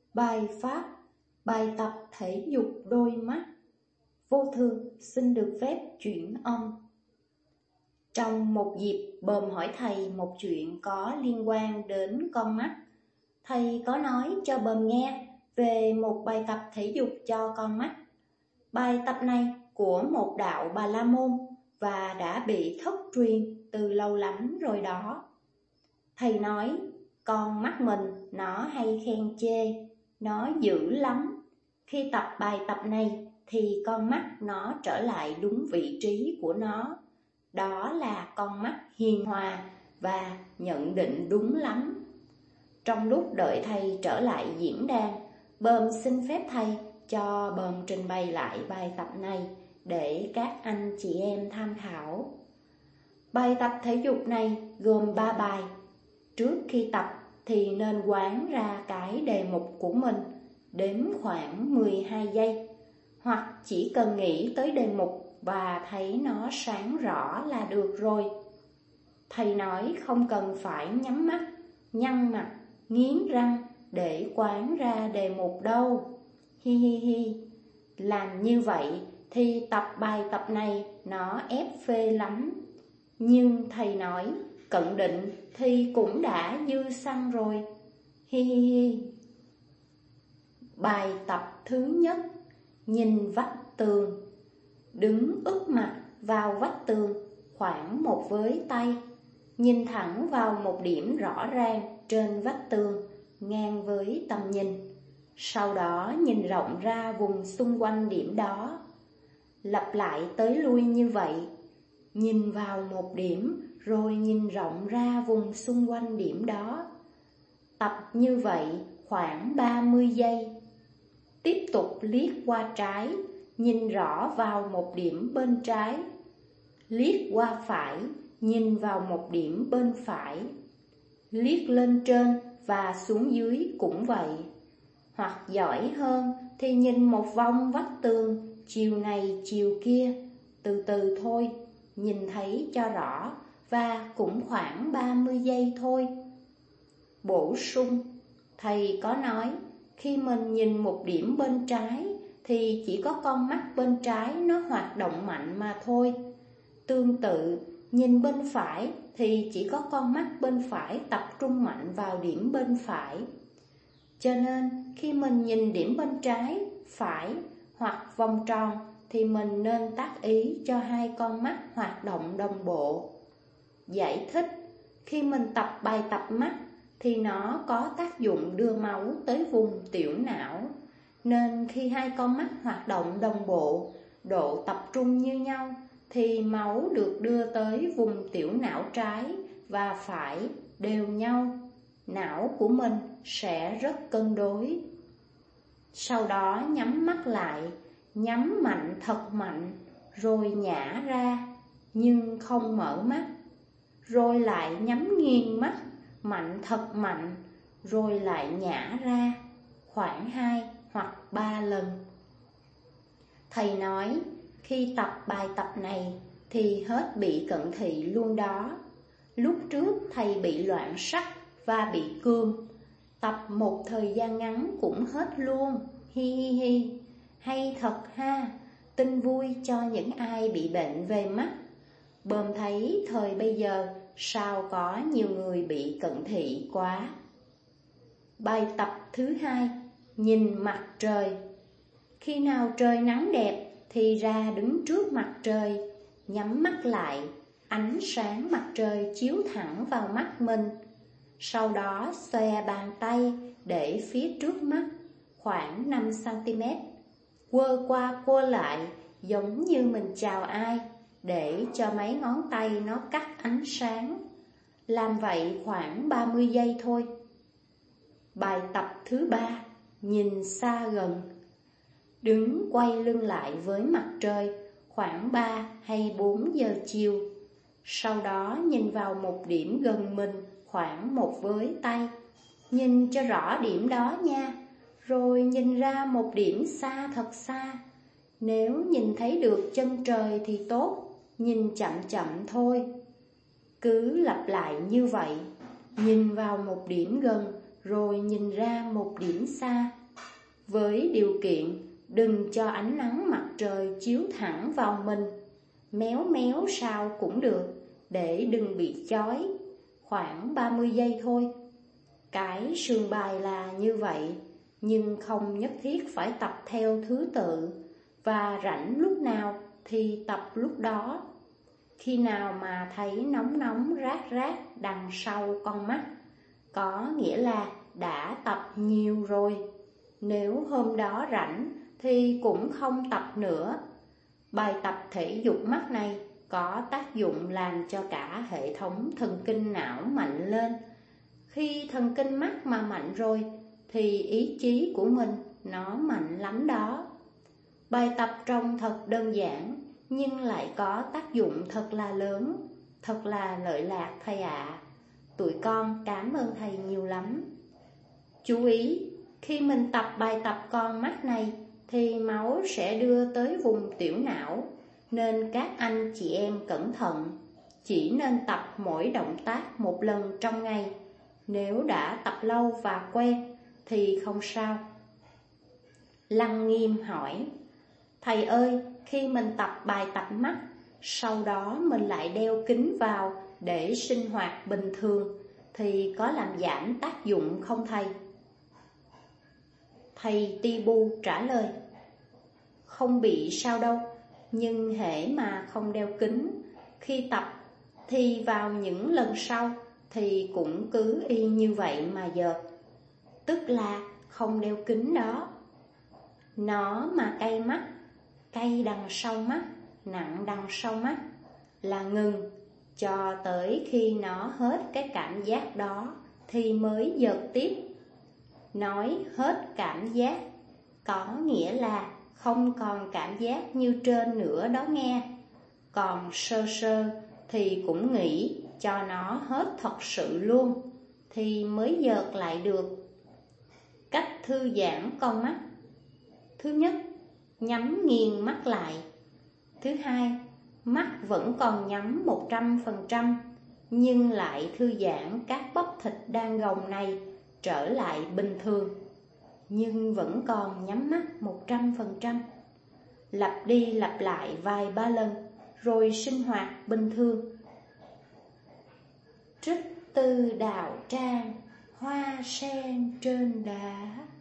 Bài pháp, bài tập thể dục đôi mắt. Vô thường xin được phép chuyển âm. Trong một dịp Bờm hỏi thầy một chuyện có liên quan đến con mắt. Thầy có nói cho Bờm nghe về một bài tập thể dục cho con mắt. Bài tập này của một đạo Bà La Môn và đã bị thất truyền từ lâu lắm rồi đó. Thầy nói con mắt mình nó hay khen chê, nó dữ lắm. Khi tập bài tập này thì con mắt nó trở lại đúng vị trí của nó. Đó là con mắt hiền hòa và nhận định đúng lắm. Trong lúc đợi thầy trở lại diễn đàn, Bờm xin phép thầy cho Bờm trình bày lại bài tập này để các anh chị em tham khảo. Bài tập thể dục này gồm 3 bài. Trước khi tập thì nên quán ra cái đề mục của mình, đếm khoảng 12 giây, hoặc chỉ cần nghĩ tới đề mục và thấy nó sáng rõ là được rồi. Thầy nói không cần phải nhắm mắt, nhăn mặt, nghiến răng để quán ra đề mục đâu. Hi hi hi. Làm như vậy thì tập bài tập này nó ép phê lắm. Nhưng thầy nói cận định thì cũng đã dư xăng rồi. Hi hi hi. Bài tập thứ nhất, nhìn vách tường. Đứng úp mặt vào vách tường khoảng một với tay, nhìn thẳng vào một điểm rõ ràng trên vách tường ngang với tầm nhìn. Sau đó nhìn rộng ra vùng xung quanh điểm đó. Lặp lại tới lui như vậy. Nhìn vào một điểm rồi nhìn rộng ra vùng xung quanh điểm đó. Tập như vậy khoảng 30 giây. Tiếp tục liếc qua trái, nhìn rõ vào một điểm bên trái. Liếc qua phải, nhìn vào một điểm bên phải. Liếc lên trên và xuống dưới cũng vậy. Hoặc giỏi hơn thì nhìn một vòng vách tường, chiều này chiều kia, từ từ thôi, nhìn thấy cho rõ và cũng khoảng 30 giây thôi. Bổ sung, thầy có nói khi mình nhìn một điểm bên trái thì chỉ có con mắt bên trái nó hoạt động mạnh mà thôi. Tương tự, nhìn bên phải thì chỉ có con mắt bên phải tập trung mạnh vào điểm bên phải. Cho nên khi mình nhìn điểm bên trái, phải hoặc vòng tròn thì mình nên tác ý cho hai con mắt hoạt động đồng bộ. Giải thích, khi mình tập bài tập mắt thì nó có tác dụng đưa máu tới vùng tiểu não. Nên khi hai con mắt hoạt động đồng bộ, độ tập trung như nhau thì máu được đưa tới vùng tiểu não trái và phải đều nhau. Não của mình sẽ rất cân đối. Sau đó nhắm mắt lại, nhắm mạnh thật mạnh, rồi nhả ra, nhưng không mở mắt. Rồi lại nhắm nghiêng mắt, mạnh thật mạnh, rồi lại nhả ra, khoảng 2 hoặc 3 lần. Thầy nói, khi tập bài tập này thì hết bị cận thị luôn đó. Lúc trước thầy bị loạn sắc và bị cương, tập một thời gian ngắn cũng hết luôn. Hi hi hi. Hay thật ha, tin vui cho những ai bị bệnh về mắt. Bờm thấy thời bây giờ sao có nhiều người bị cận thị quá. Bài tập thứ hai, nhìn mặt trời. Khi nào trời nắng đẹp thì ra đứng trước mặt trời, nhắm mắt lại, ánh sáng mặt trời chiếu thẳng vào mắt mình. Sau đó xòe bàn tay để phía trước mắt khoảng 5 cm, quơ qua quơ lại giống như mình chào ai, để cho mấy ngón tay nó cắt ánh sáng. Làm vậy khoảng 30 giây thôi. Bài tập thứ ba, nhìn xa gần. Đứng quay lưng lại với mặt trời khoảng 3 hay 4 giờ chiều. Sau đó nhìn vào một điểm gần mình khoảng một với tay. Nhìn cho rõ điểm đó nha. Rồi nhìn ra một điểm xa thật xa. Nếu nhìn thấy được chân trời thì tốt, nhìn chậm chậm thôi. Cứ lặp lại như vậy. Nhìn vào một điểm gần, rồi nhìn ra một điểm xa, với điều kiện đừng cho ánh nắng mặt trời chiếu thẳng vào mình. Méo méo sao cũng được, để đừng bị chói. Khoảng 30 giây thôi. Cái sườn bài là như vậy, nhưng không nhất thiết phải tập theo thứ tự, và rảnh lúc nào thì tập lúc đó. Khi nào mà thấy nóng nóng rát rát đằng sau con mắt, có nghĩa là đã tập nhiều rồi. Nếu hôm đó rảnh thì cũng không tập nữa. Bài tập thể dục mắt này có tác dụng làm cho cả hệ thống thần kinh não mạnh lên. Khi thần kinh mắt mà mạnh rồi thì ý chí của mình nó mạnh lắm đó. Bài tập trông thật đơn giản nhưng lại có tác dụng thật là lớn, thật là lợi lạc thầy ạ. Tụi con cảm ơn thầy nhiều lắm. Chú ý, khi mình tập bài tập con mắt này thì máu sẽ đưa tới vùng tiểu não, nên các anh chị em cẩn thận. Chỉ nên tập mỗi động tác một lần trong ngày. Nếu đã tập lâu và quen thì không sao. Lăng Nghiêm hỏi: thầy ơi, khi mình tập bài tập mắt, sau đó mình lại đeo kính vào để sinh hoạt bình thường, thì có làm giảm tác dụng không thầy? Thầy Tibu trả lời: không bị sao đâu, nhưng hễ mà không đeo kính khi tập thì vào những lần sau thì cũng cứ y như vậy mà dợt. Tức là không đeo kính đó. Nó mà cay mắt, cay đằng sau mắt, nặng đằng sau mắt, là ngừng cho tới khi nó hết cái cảm giác đó thì mới dợt tiếp. Nói hết cảm giác có nghĩa là không còn cảm giác như trên nữa đó nghe. Còn sơ sơ thì cũng nghĩ cho nó hết thật sự luôn thì mới dợt lại được. Cách thư giãn con mắt: thứ nhất, nhắm nghiền mắt lại. Thứ hai, mắt vẫn còn nhắm 100%, nhưng lại thư giãn các bắp thịt đang gồng này trở lại bình thường, nhưng vẫn còn nhắm mắt 100%. Lặp đi lặp lại vài ba lần, rồi sinh hoạt bình thường. Trích từ đạo tràng, hoa sen trên đá.